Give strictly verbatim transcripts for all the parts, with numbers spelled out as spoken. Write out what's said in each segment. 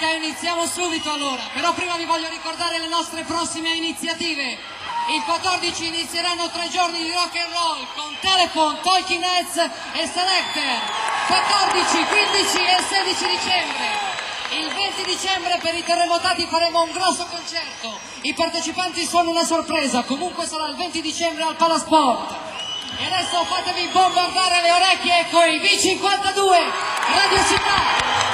iniziamo subito allora, però prima vi voglio ricordare le nostre prossime iniziative. Il quattordici inizieranno tre giorni di rock and roll con Telephone, Talking Heads e Selecter. quattordici, quindici e sedici dicembre. Il venti dicembre per i terremotati faremo un grosso concerto. I partecipanti sono una sorpresa, comunque sarà il venti dicembre al Palasport. E adesso fatevi bombardare le orecchie con i V cinquantadue Radio Città.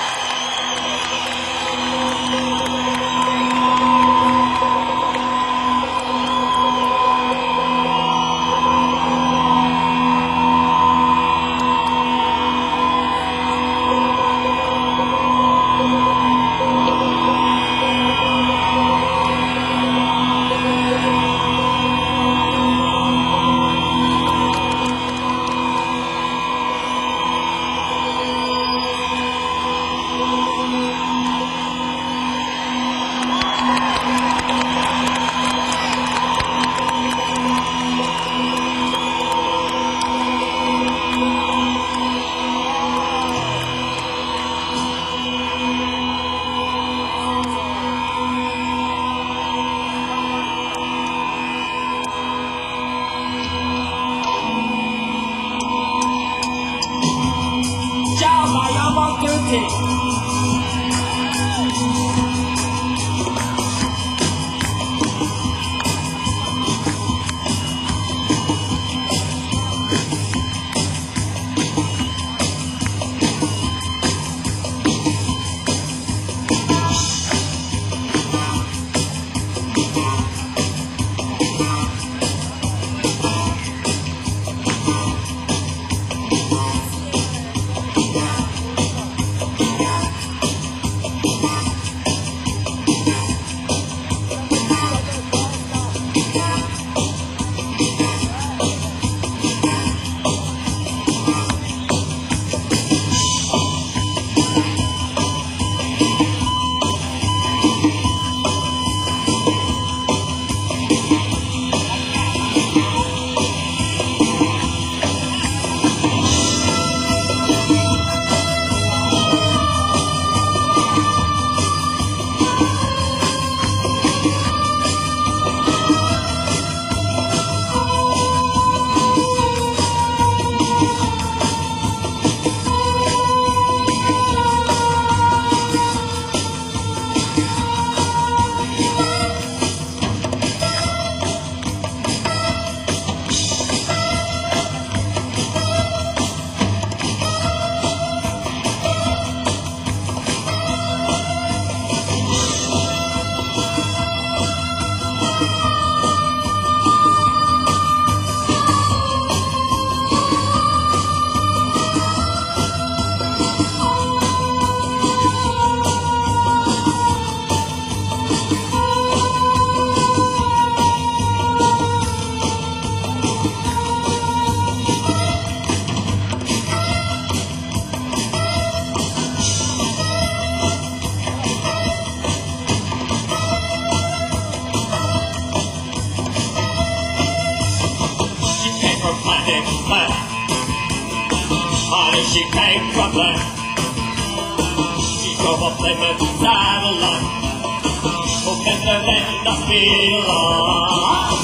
She came from there. She drove a Plymouth Cadillac, hoping to let us belong.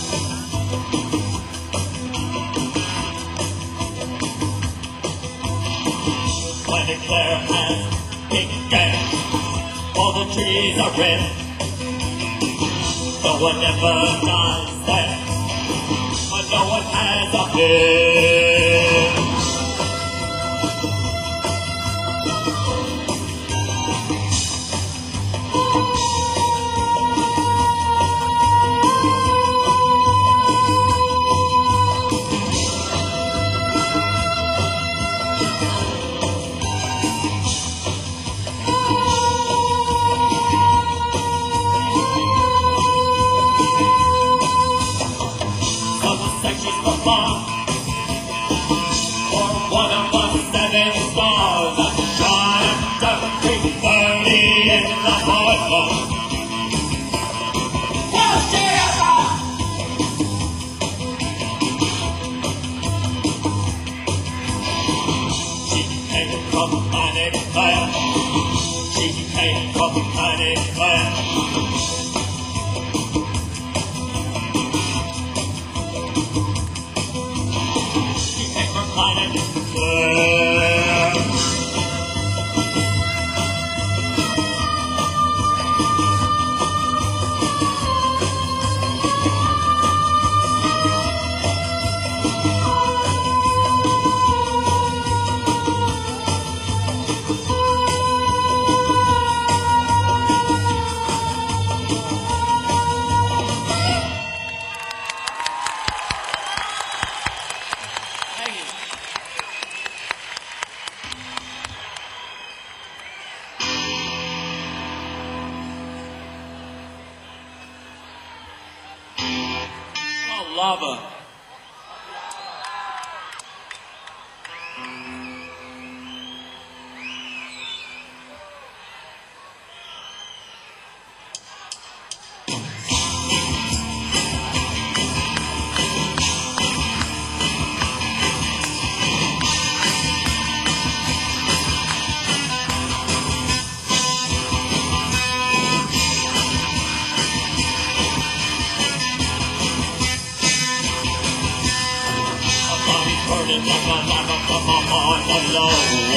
When the Clare has pink hair, all the trees are red. No one ever dies there, but no one has a bed. lava. Burning like a lava from up on the low.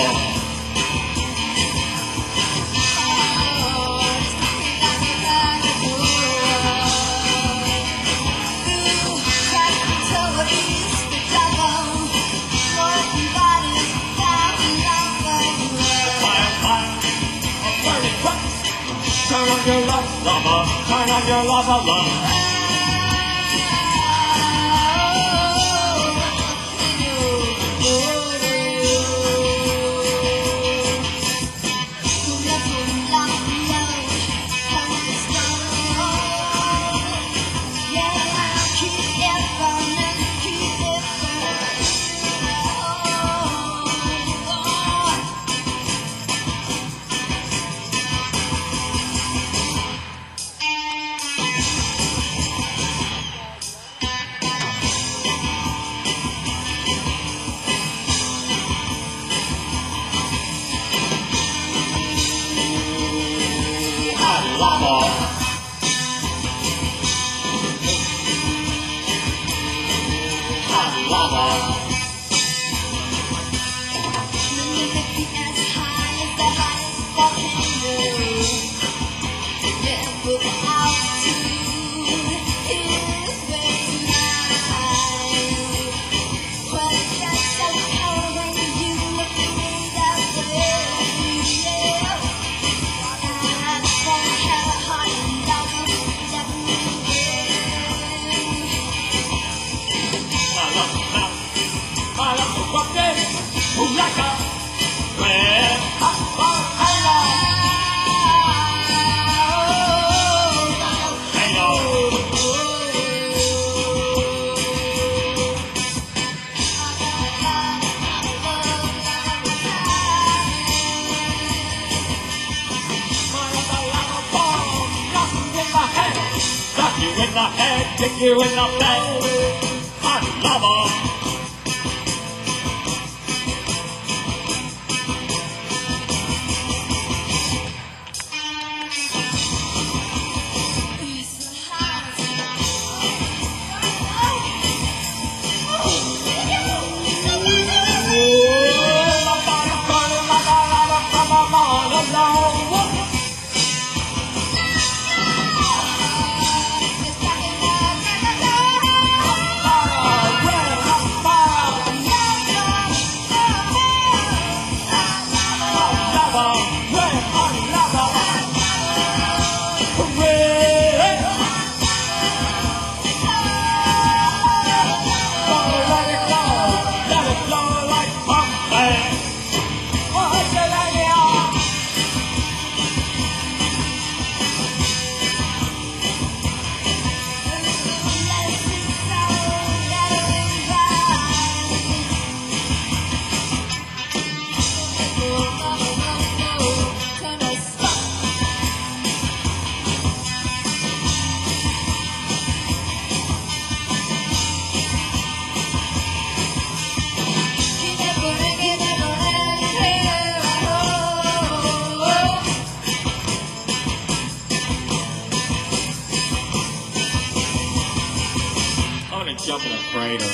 Fire, fire, a burning crust. Turn on your lava, lava. Turn on your lava, lava. Lava. Hot lava. As high as the highest volcano. Yeah, but altitude is way too high. Well, it gets so cold when you look at me that way. Yeah. That's why I have a heart and lava that we My love for bucket, like a red hot volcano. Knock you in the head, kick you in the bed. Hot lava. Jump in a crater.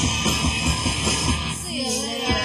See you later.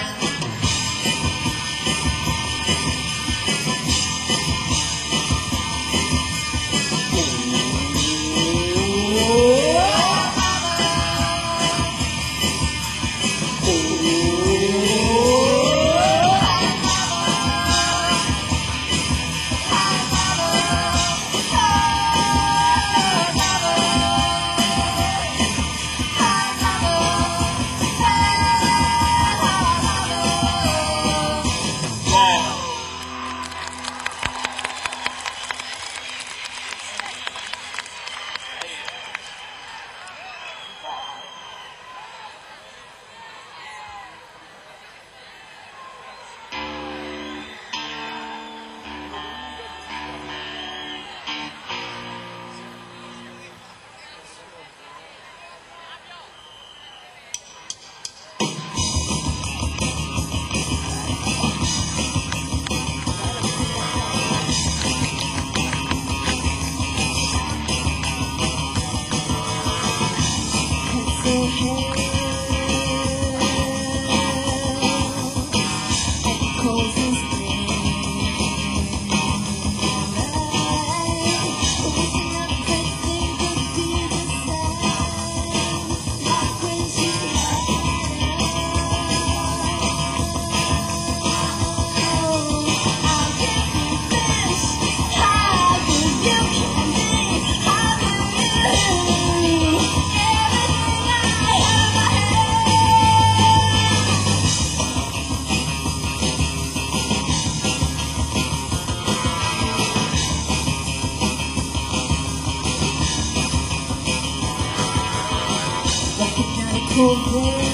cold words,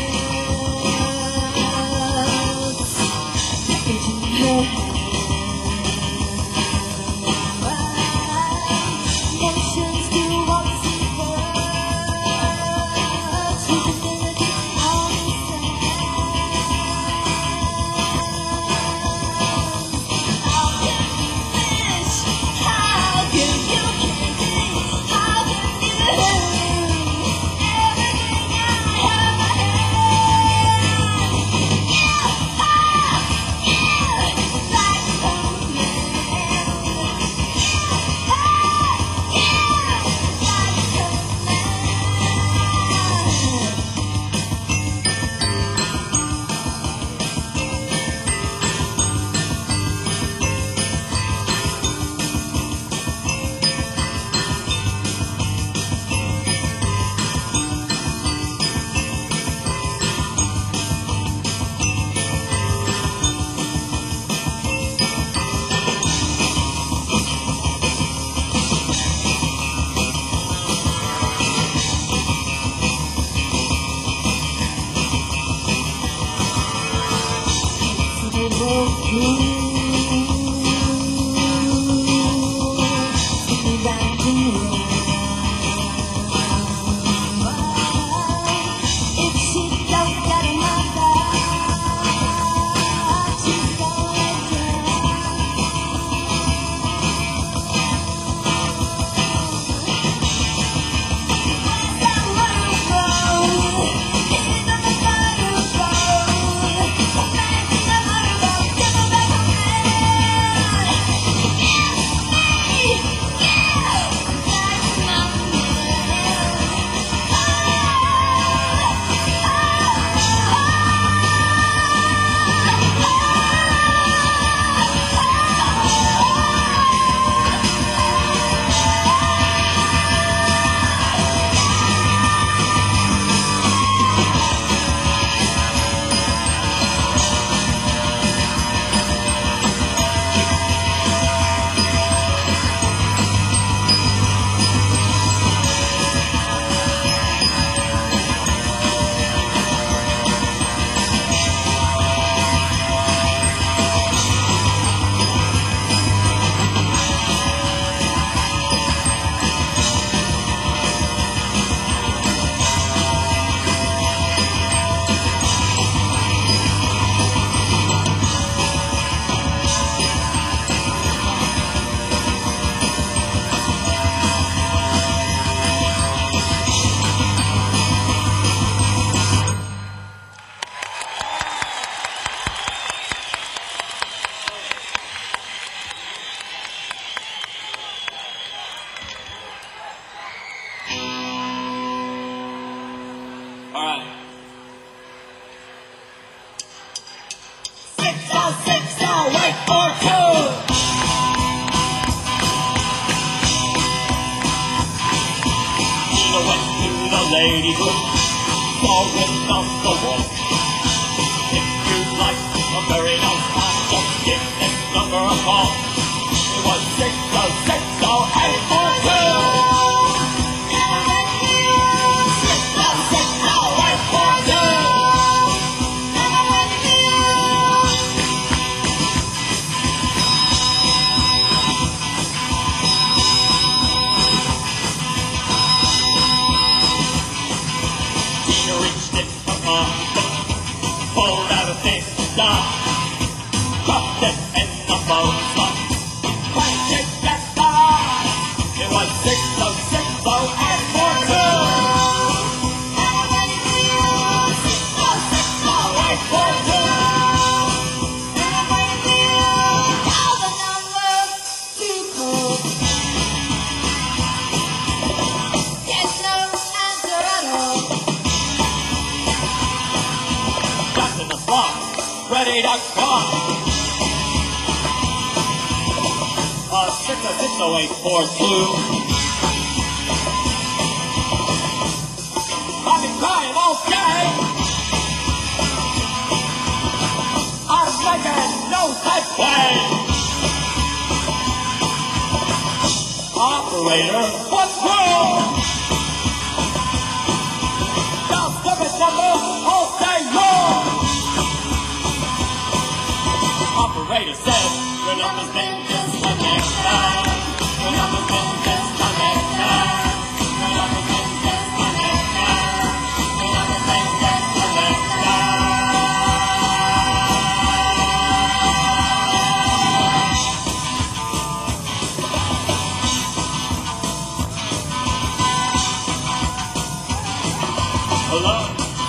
packaging her emotions do what's in words, with the melody on the sound. How can you finish? How can you kiss? How can you lose everything I have my hand? Yeah, ah, yeah, like a man. Yeah, ah, yeah, like a man. They broke through, took me back to if she don't get my back, she's gonna drown. All right. Six oh six oh, wait for two. Nina went to the lady book, saw written on the wall. If you like a very nice time, just give this number a call. It was six oh six oh, eight four two. Pulled out a big star, dropped it in the boat slot, cranked it back down. It was six oh six oh eight four two. six oh six oh eight four two. Call the number to call. Get no answer at all. Got in the slot, ready to go. Uh, six oh six oh eight four two. I've been crying all day. I'm making no headway. Operator, what's wrong? Just operator said, your number's been disconnected. Your number's been disconnected. Your number's been disconnected. Your number's been disconnected. Hello?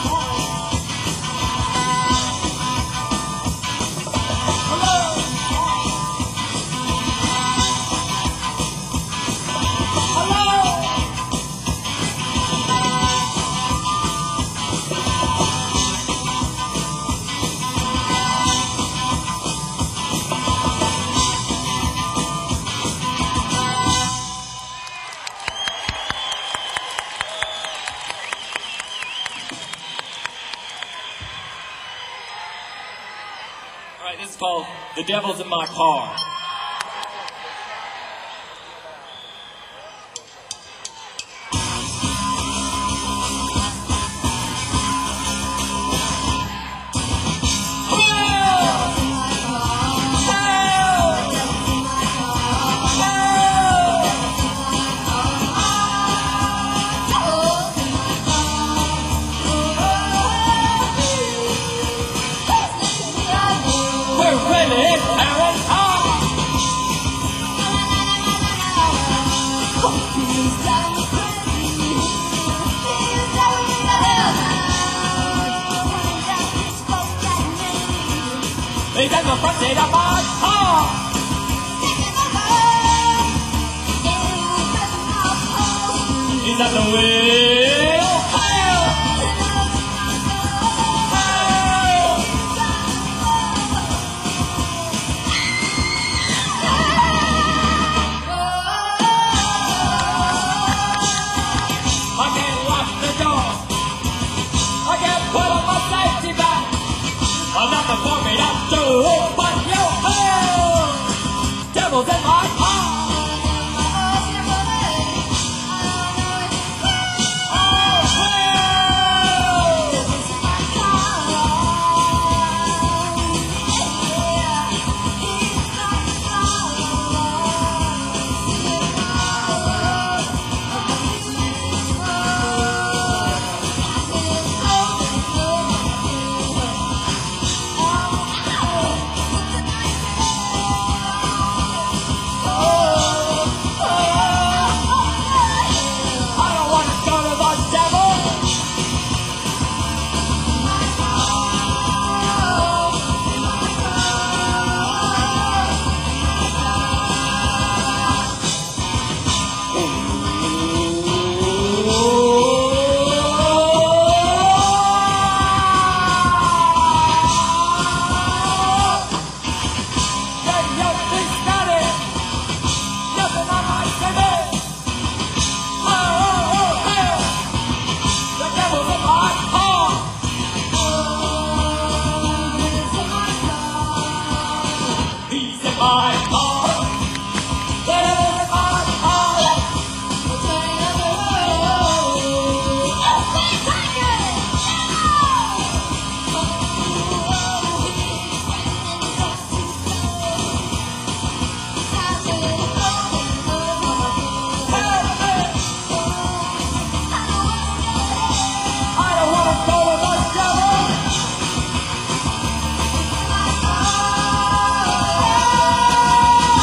Alright, this is called The Devil's in My Car. We're really in Paris. He's in the front seat of my car. He's at the wheel. Hail! Hail! I can't lock the door. I can't put on my safety belt. Nothing for me to do but you hail. Devil's in my car. Oh, hail! I don't want to go to the devil. Radio Discovery. Nothing on my T V. Oh, oh, oh, hell. The devil's in my car. He's in my car. The devil's in my car. I don't want to go to the devil.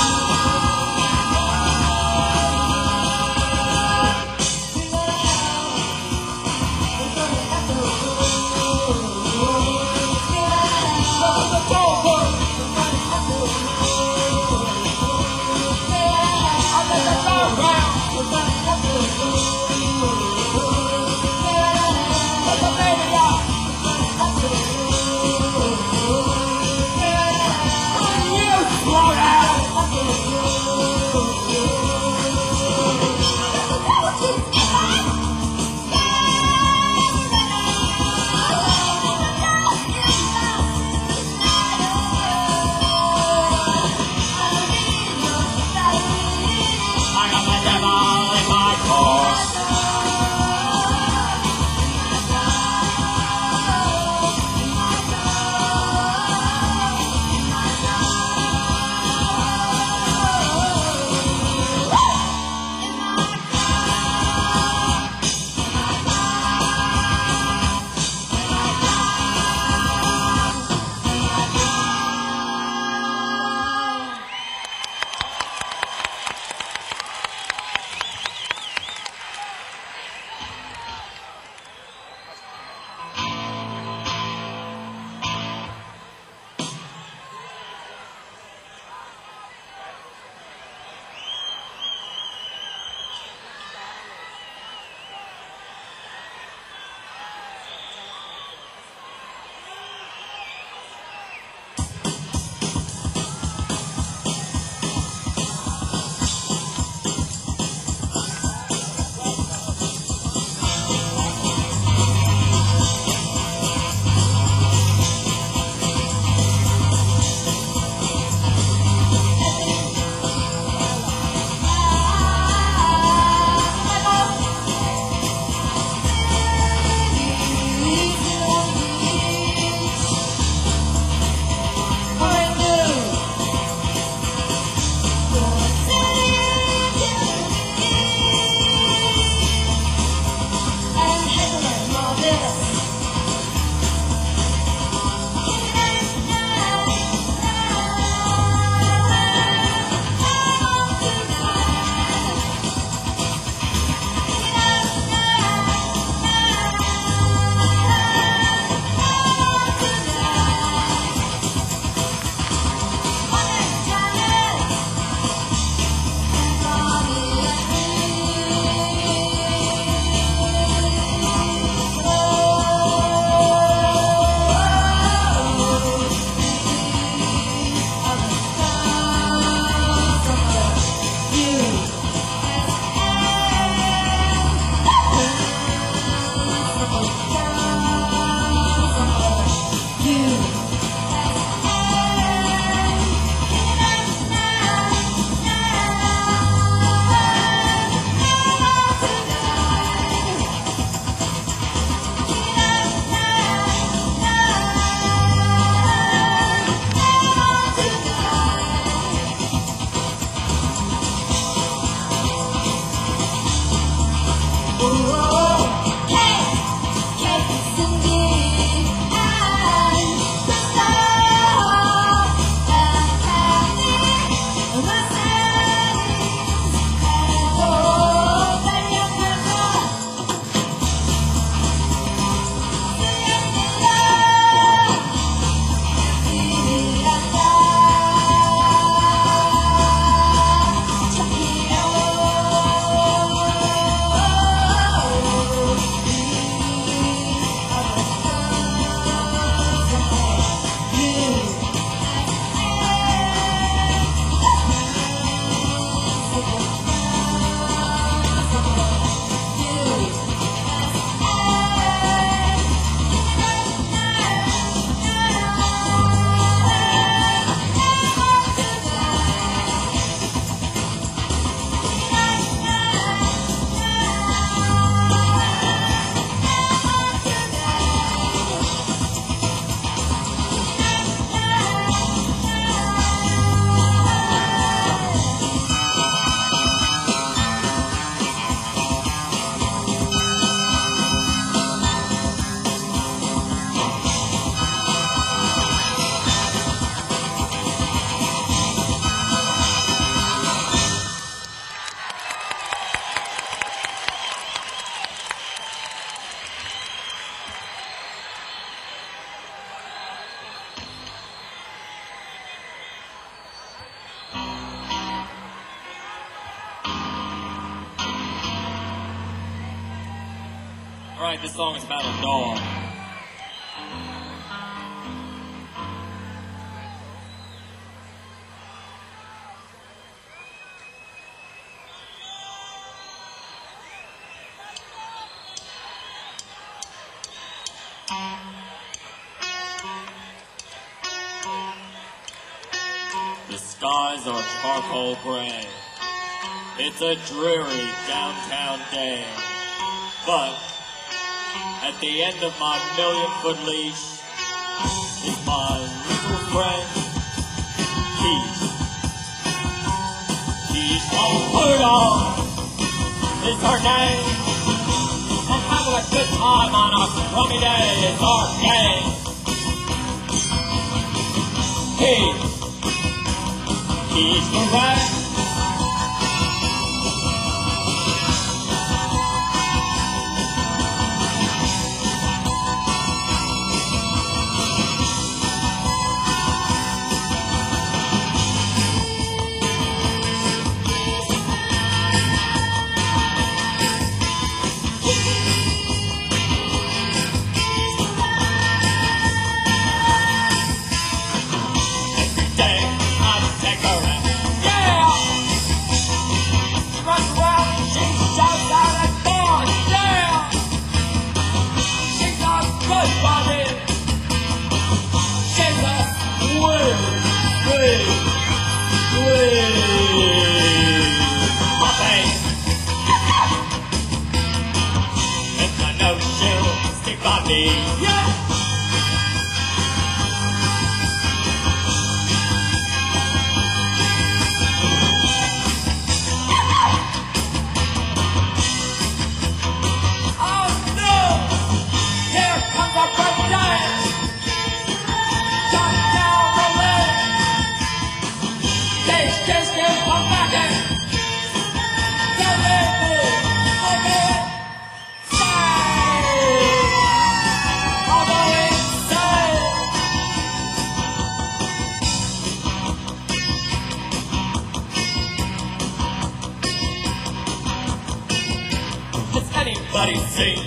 Alright, this song is about a dog. The skies are charcoal gray. It's a dreary downtown day. But at the end of my million-foot leash is my little friend, Keith. Keith Alfredo is her name. And having a good time on a crummy day is our game. Keith. Keith the Red. Anybody seen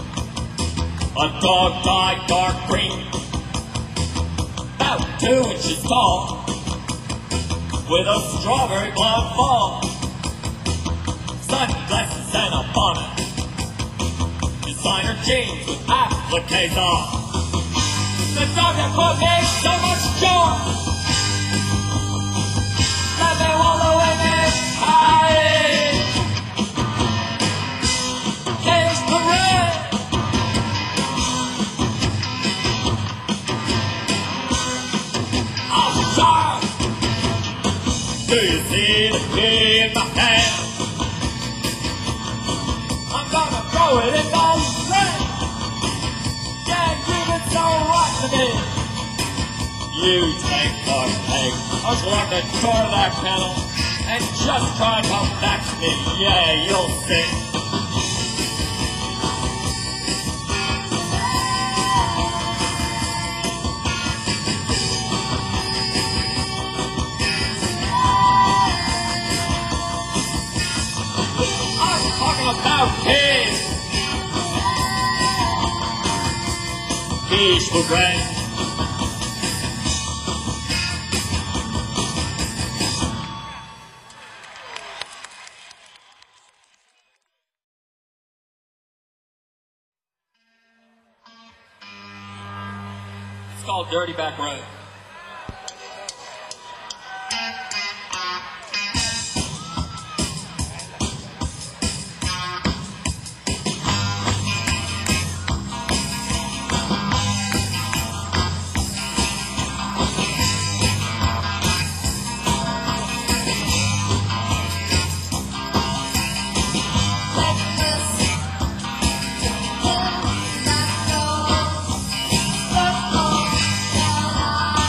a dog dyed dark green, about two inches tall, with a strawberry blonde fall, sunglasses and a bonnet, designer jeans with appliques on. The dog that brought me so much joy, let me wallow in it high. Do you see the key in my hand? I'm gonna throw it in those rings. Yeah, you've been so right to me. You take the peg. I was like the door of that kennel and just try to come back to me. Yeah, you'll see. About Keith. Keith the Red. It's called Dirty Back Road. Let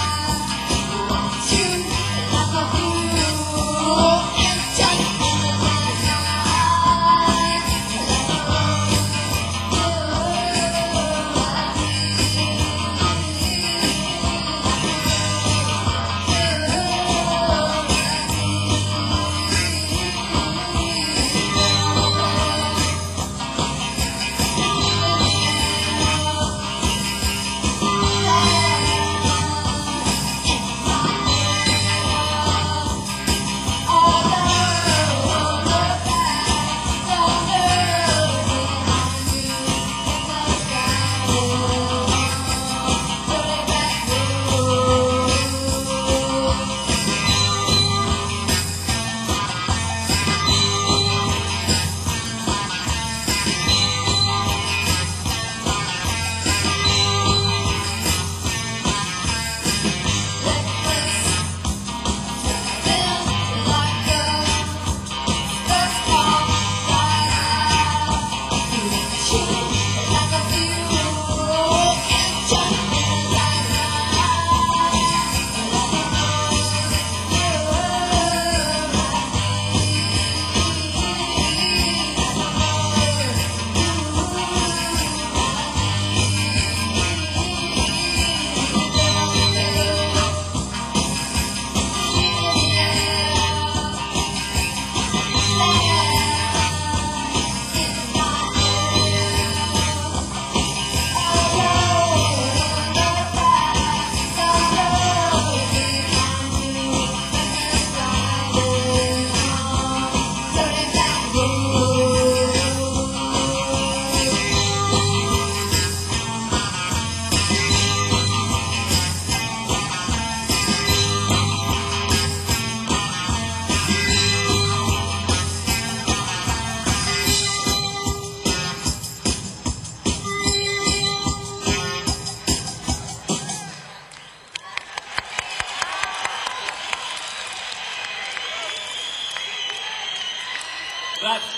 Grazie.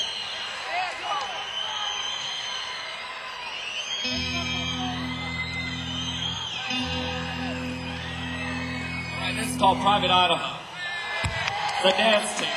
All right, this is called Private Idaho. The dance team.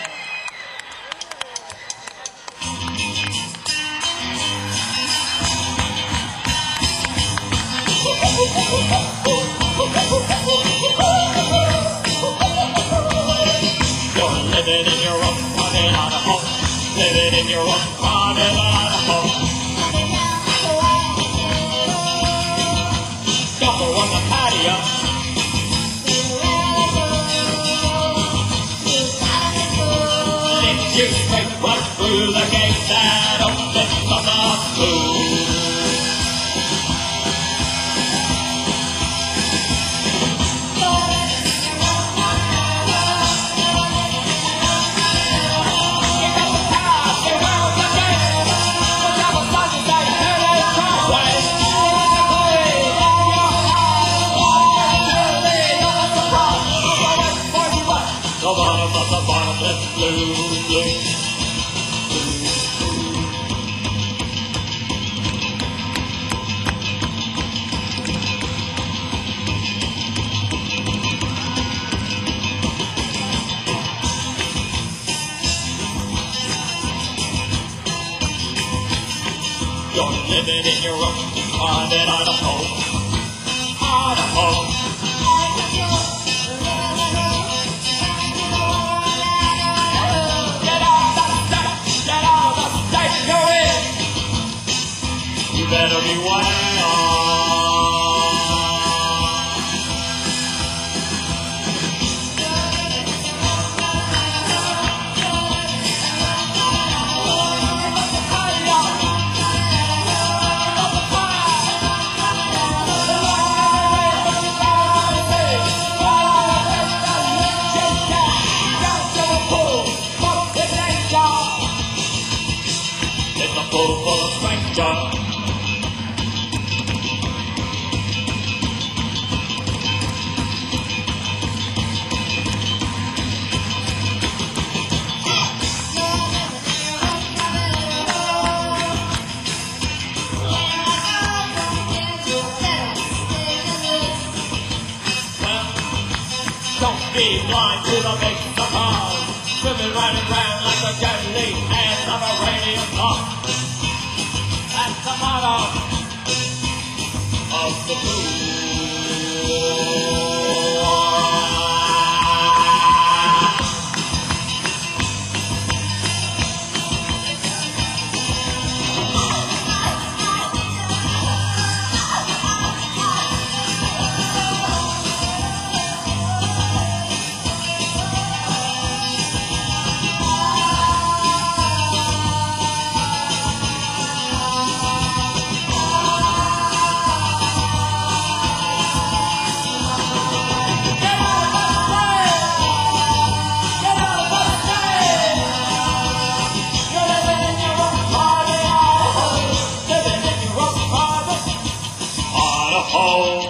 You're living in your own private Idaho. Living in your own private Idaho. Double on the patio. Leads you straight right through the gate that opens on the blue. The bottom of the bottomless blue, blue. You're living in your own private Idaho. Idaho. You better be wild. It's a pool full of strangers. Don't be blind to the big surprise, swimming right and round like the deadly hands of a radio clock. That's the motto of the blues. Idaho.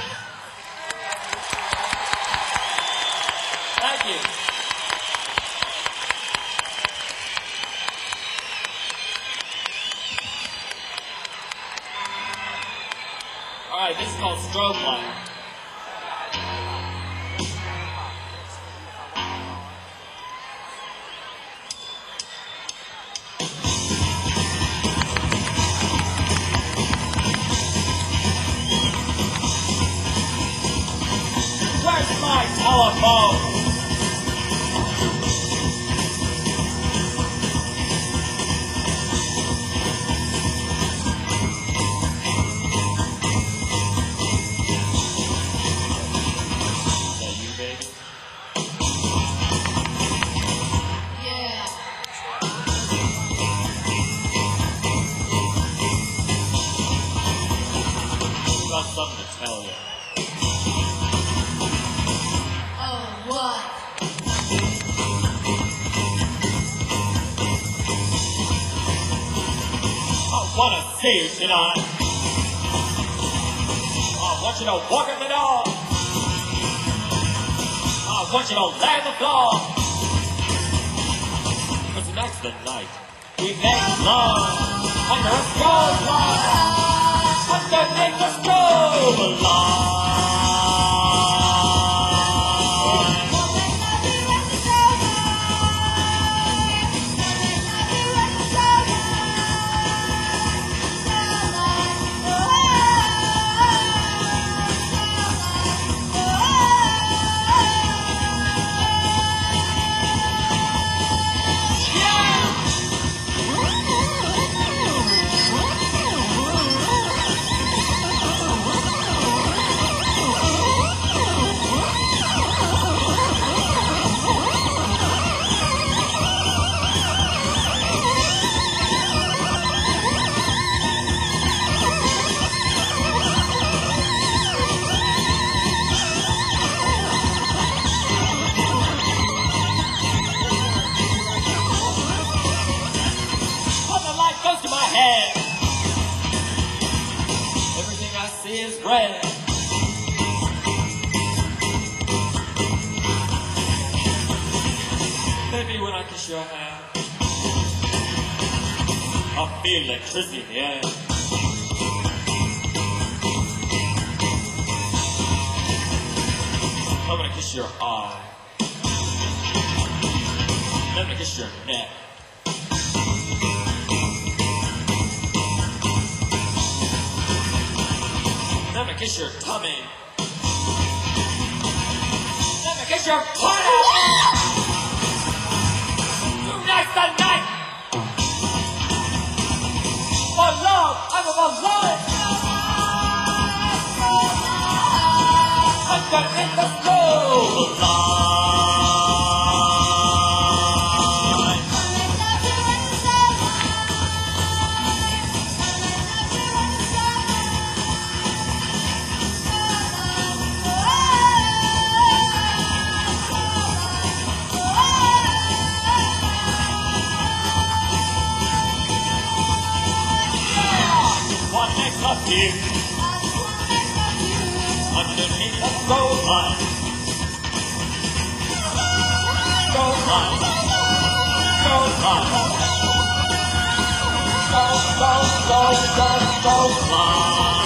Thank you. All right, this is called Strobe Light. Where's my telephone? Is that you, baby? Yeah. I've got something to tell you. Oh, what? I wanna see you tonight. I want you to walk in the door. I want you to lay on the floor. 'Cause tonight's the night. We make love under a strobe light, underneath the strobe light. Everything I see is red. Maybe when I kiss your hand, I feel electricity in the air. I'm gonna kiss your eye. I'm gonna kiss your neck. Let me kiss your tummy. Let me kiss your butt. Tonight's the night. For love, I'm about love. Underneath the strobe light. Of you underneath the strobe light, strobe light, strobe light, strobe, strobe, strobe, strobe, strobe light.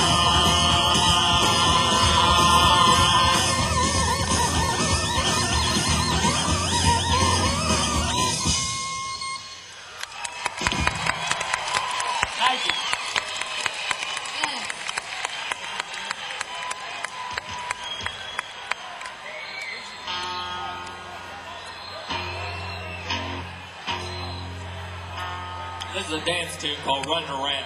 Thank you. This is a dance tune called Running Around.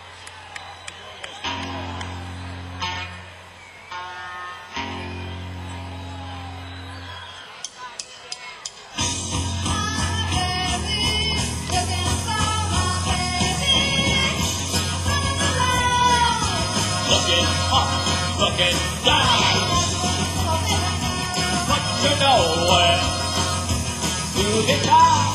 Looking up, looking down, but you know where to get down.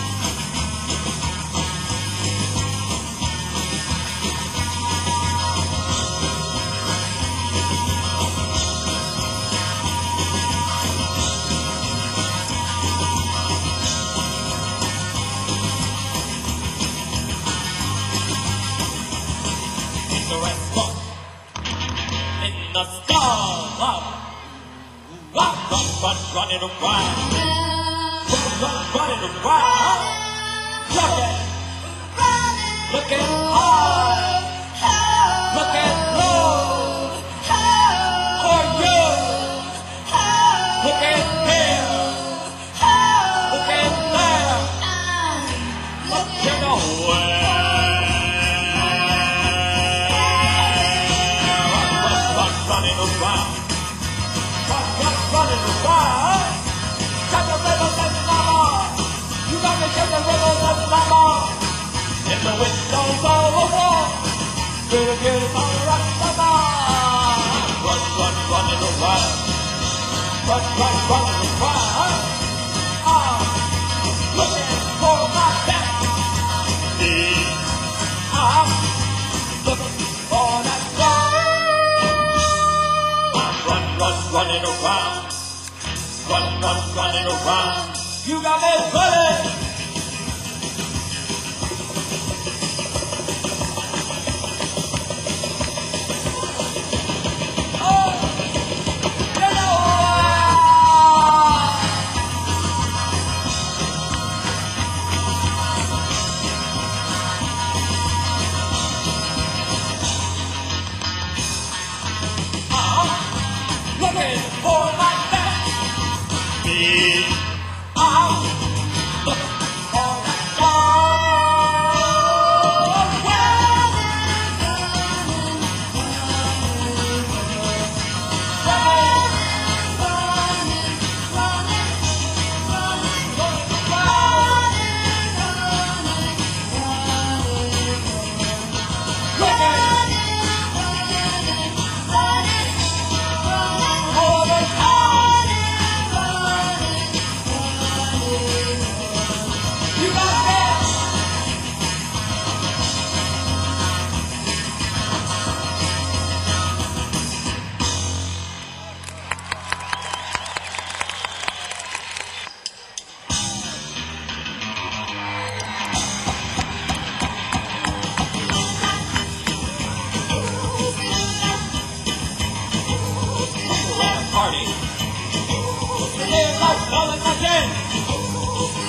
In the starlight, run, run, run, running around, run, run, running around, looking, looking high, looking low, for you, looking here, looking there, looking away. Running around, run, run, running around. Shut the rivers and mama, you got to shut the rivers and mama. In the windows of the wall, little beautiful rock mama. Run, run, running around, run, run, running around. Ah, looking for my destiny. Ah, looking for that star. Run, running around, run, run, running around. You got me running.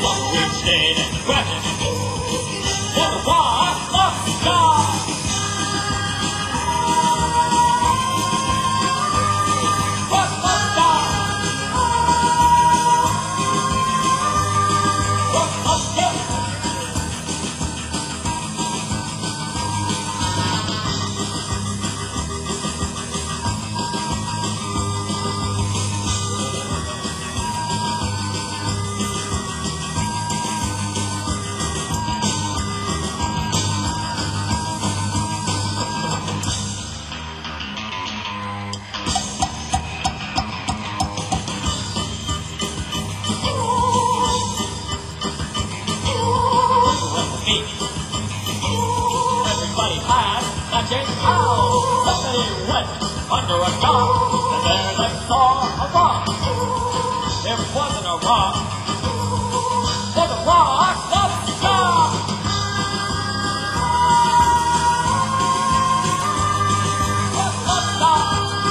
One reached in and grabbed it. For the rock of God. Rock of God. Rock of God. Everybody had magic powers. Somebody went under a dock, and there they saw a rock. It wasn't a rock, but the rock of God. Rock of God.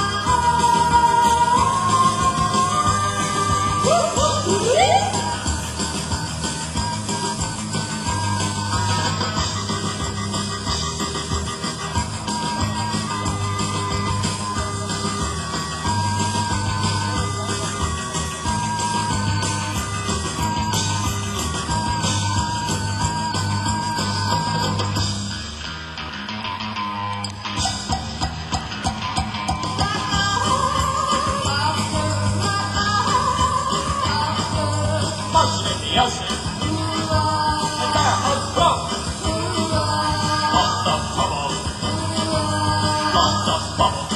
Motion in the ocean, and there was broke. Lots of bubbles, lots of bubbles.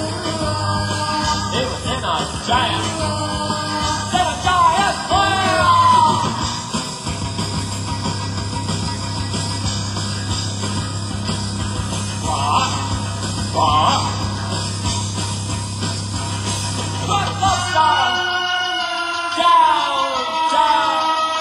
It was in a giant, in a giant whale. Rock, rock. Rock, rock, rock. Down, down.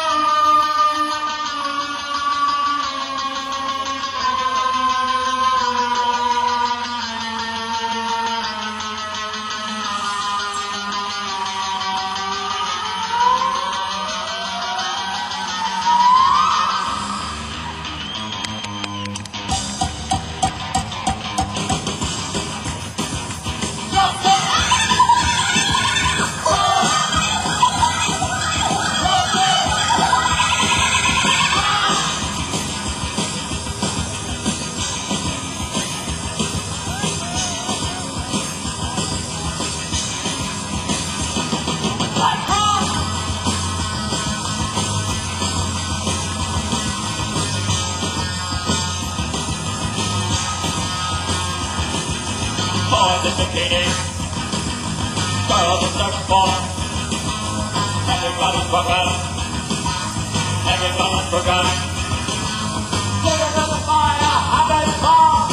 Boys in bikinis, girls in search for. Everybody's broken, everybody's broken. Look at the fire, have it bomb.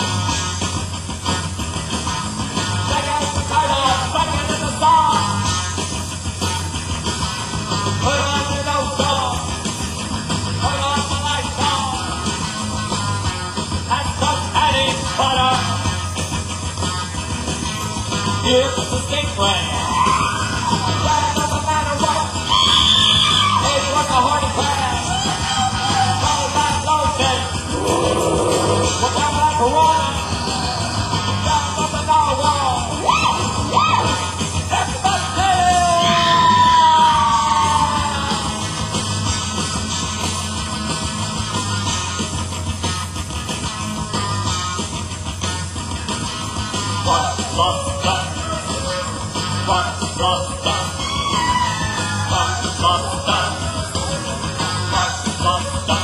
Check out the title, check it in the song. Put on the nose on, put on the lights on. And some adding butter. Here's the stingray. That doesn't matter what. It's like a horny crab. All that loaded. Look out for that piranha. Down up the narwhal. It's the tail. What, what, what? What, what, what? What, what, what? What, what, what?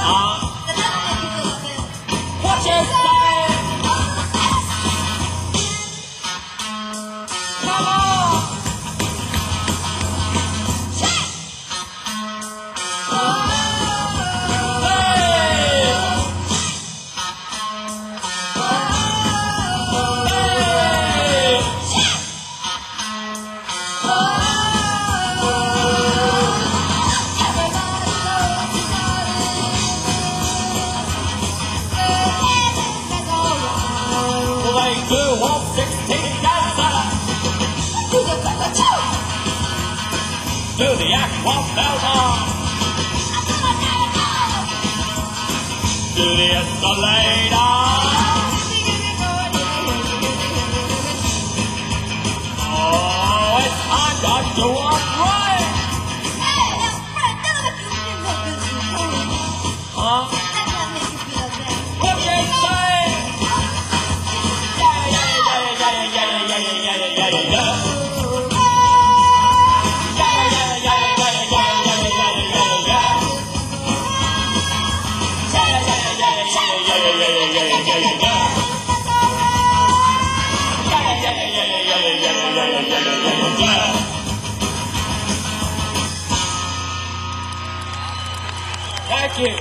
Uh, what you say? Come on! Do the act one belt on. Do the escalator. Oh, it's time to do what's right. Huh? What you say? Yeah, yeah, yeah, yeah, yeah, yeah, yeah, yeah, yeah, yeah, yeah. Thank you.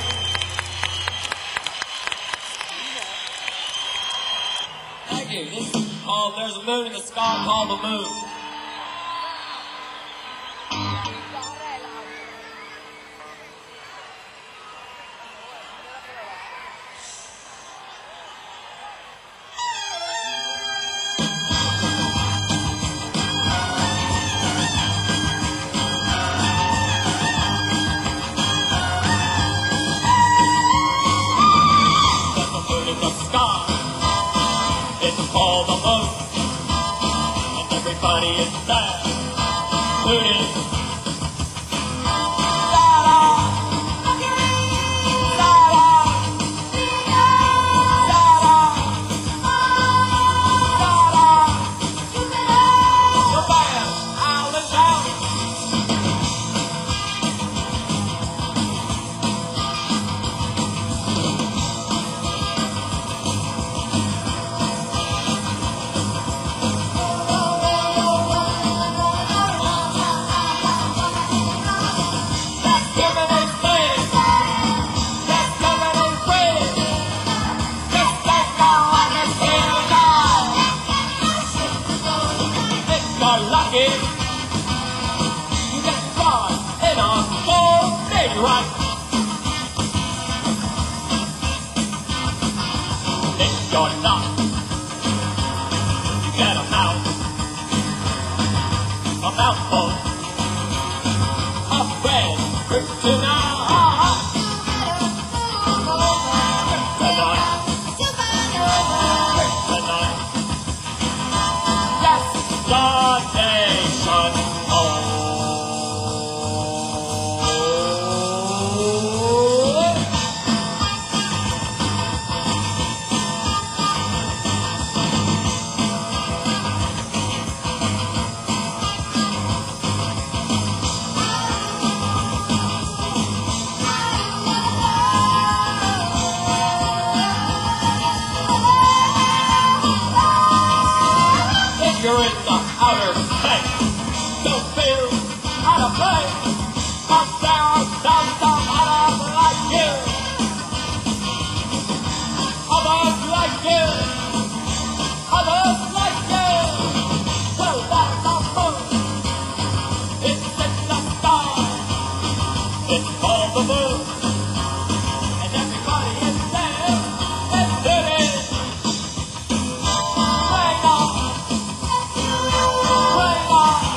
Thank you. This is called There's a Moon in the Sky Called the Moon. Call the moon, and everybody is there. Tooting. La-da. La-da. La-da. La-da. The band, out and down. Lucky, you get caught in a four-day run. If you're not, you get a mouth, a mouthful of bread, kryptonite, kryptonite, kryptonite. Yes, the nation home. If you're in the outer space, don't feel out of place. Up down, down, down, out of like you. Others like you. Others like you. Well, that's the moon. It's in the sky. It's called the moon. And everybody is there. Let's do it. Bring on. Bring on.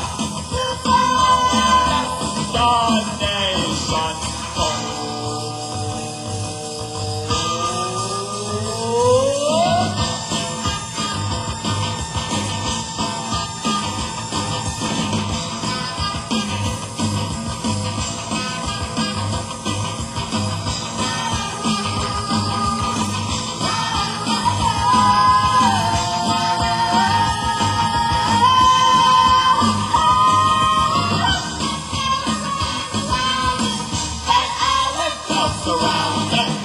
surround us.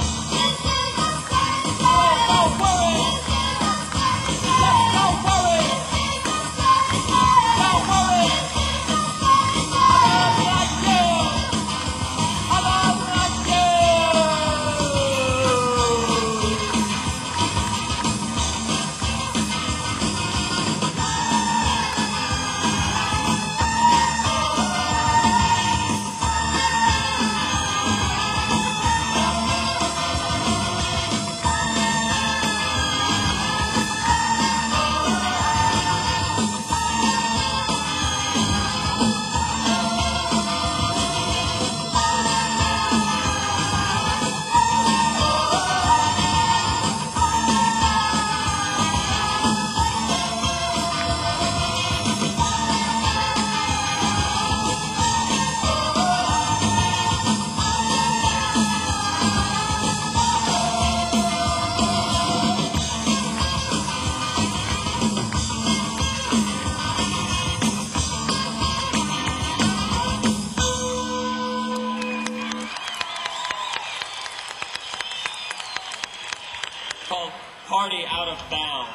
Don't worry. Just don't worry. Don't worry. I'm like you. I'm like you. Called Party Out of Bounds.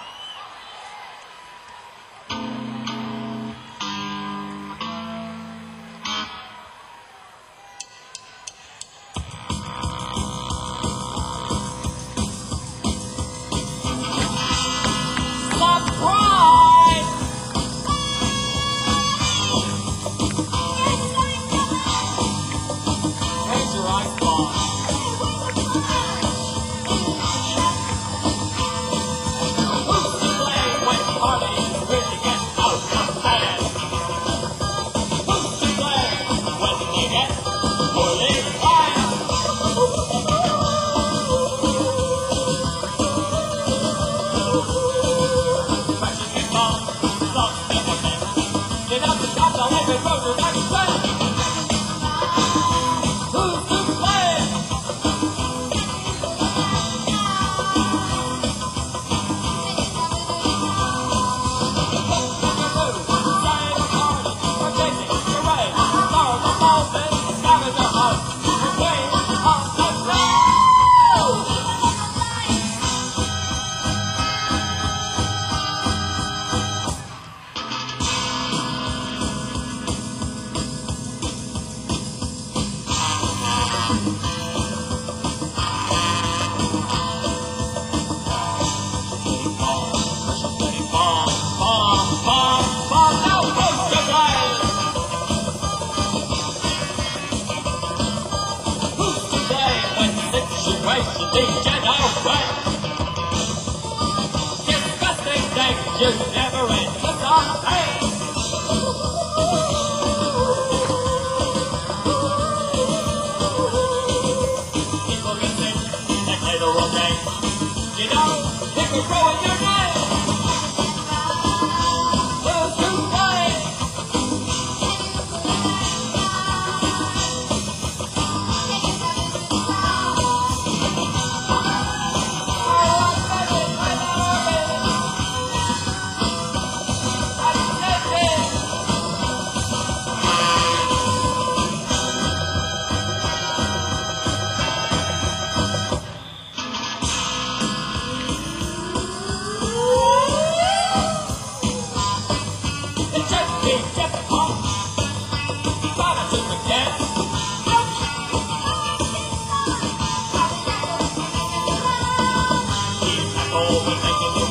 Surprise! Here's your ice ball. You never end the campaign. People get sick and play the wrong game. You know, they could ruin your name. Who's to blame? Making